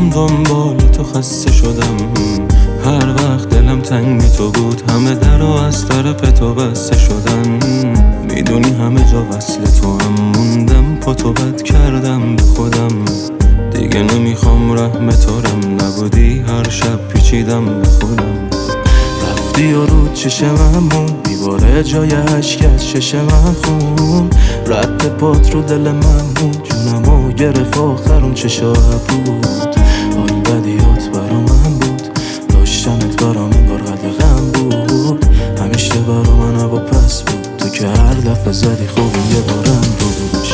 دنبال تو خسته شدم، هر وقت دلم تنگ تو بود همه در و از طرف تو بسته شدن. میدونی همه جا وصل تو هم موندم، پا تو بد کردم به خودم. دیگه نمیخوام رحم تارم، نبودی هر شب پیچیدم به خودم. رفتی و رو چشم من موند، دیواره جای عشق از چشم من خون. رد پات رو دل من بود، جونمو گرفت آخر اون چه شب بود. حال بدیات برا من بود، داشتنت برام انگار غم بود. همیشه برا من هوا پس بود، تو که هر دفعه زدی خوبی یه بارم روش.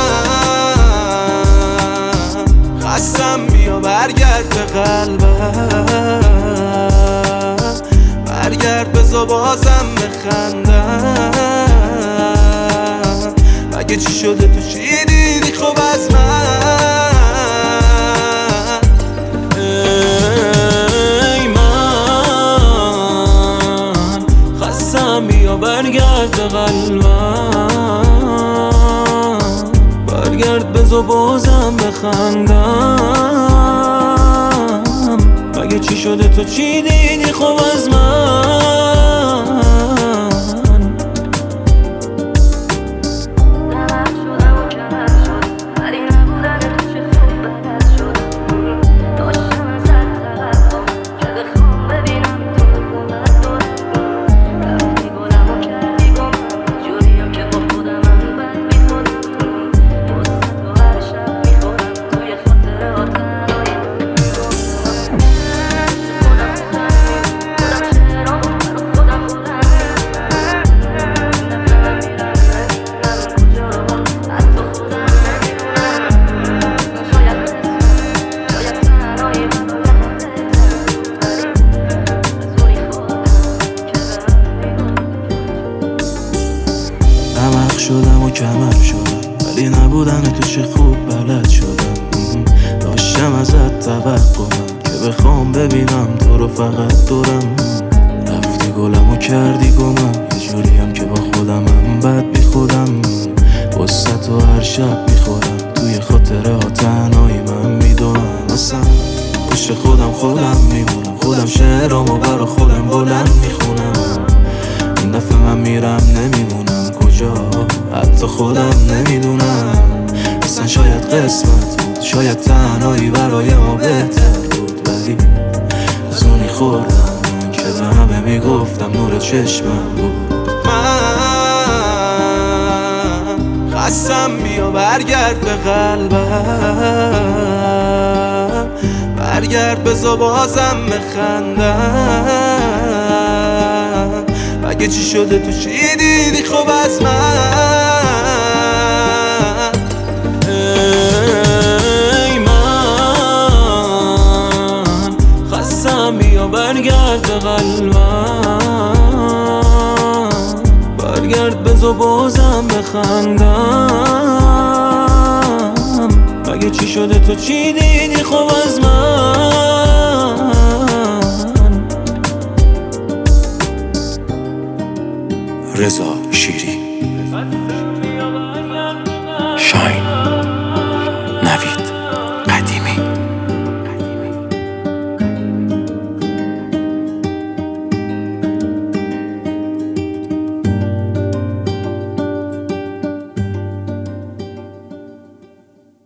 من خستم، بیا برگرد به قلبم، برگرد بذار بازم بخندم. اگه چی شده تو چی دیدی خوب از من؟ ای من خستم، بیا برگرد به قلبم، برگرد بذار بازم بخندم. اگه چی شده تو چی دیدی خوب از من؟ شدم و کمر شدم، ولی نبودن تو چه خوب بلد شدم. داشتم ازت توقعم که بخوام ببینم تو رو فقط دورم. رفتی گلم و کردی گمم، یه جوریم که با خودمم بد بی خودم. واسه تو هر شب میخورم، توی خاطره ها تنهایی من میدونم. اصلا پشت خودم میمونم، خودم شعرامو برا خودم بلند میخونم. این دفعه من میرم نمیمونم کجا، حتی خودم نمیدونم. اصلا شاید قسمت بود، شاید تنهایی برای ما بهتر بود. ولی از اونی خوردم که به همه میگفتم نور چشمم بود. من خستم، بیا برگرد به قلبم، برگرد بذار بازم بخندم. اگه چی شده تو چی دیدی خوب از من؟ ای من خستم، بیا برگرد به قلبم، برگرد بذار بازم بخندم. اگه چی شده تو چی دیدی خوب از من؟